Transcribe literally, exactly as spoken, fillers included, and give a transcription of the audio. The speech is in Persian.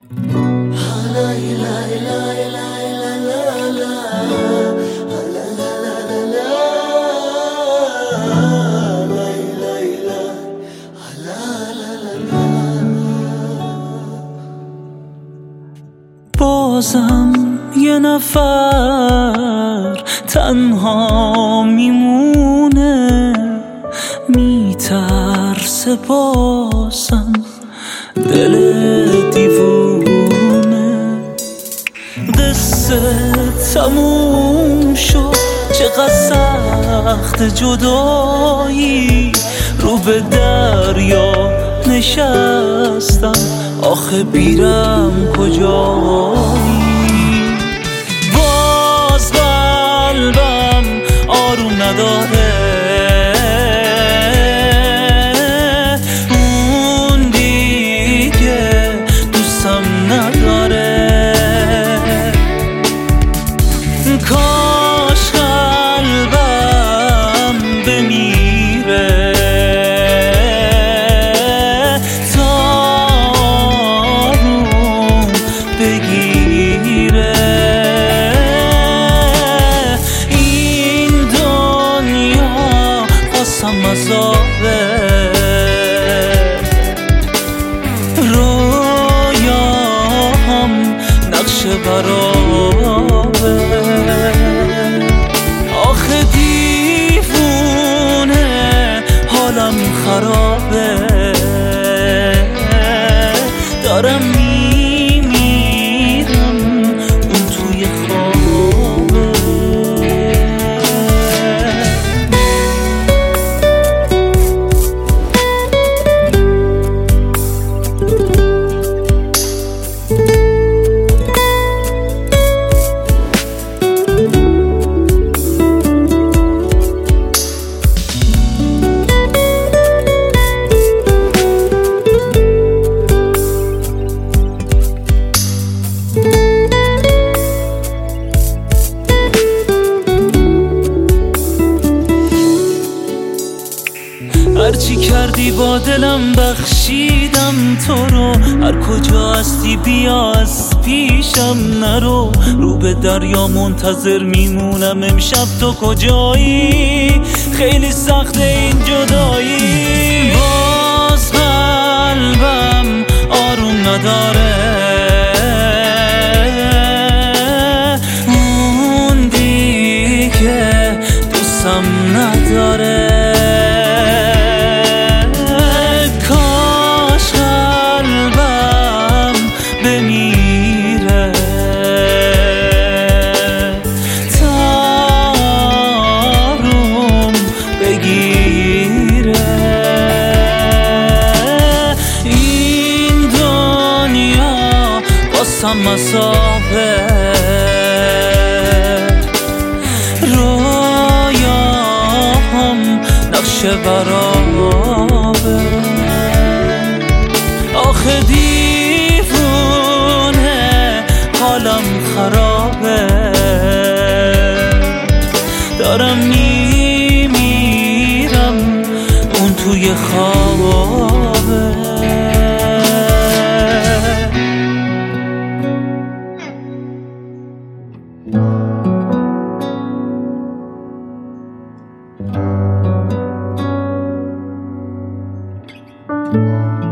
بازم یه نفر تنها میمونه، میترسه بازم دل دیوونه. قصه تموم شد، چقدر سخت جدایی، رو به دریا نشستم، آخه بیرم کجایی. باز قلبم آروم نداره، اون دیگه دوستم نداره. کاش قلبم بمیره بگیره. این دنیا قسم عذابه، رویاهم نقش برابه. آخه دیوونه حالم خرابه، دارم هرچی کردی با دلم بخشیدم تو رو، هر کجا هستی بیا از پیشم نرو. رو به دریا منتظر میمونم امشب تو کجایی، خیلی سخته این جدایی. باز قلبم آروم نداره، اون دیگه دوستم نداره. بمیره تاروم بگیره. این دنیا قسم عذابه، رویاهم نقش برابه. آخه حالم خرابه، دارم میمیرم اون توی خوابه. thank you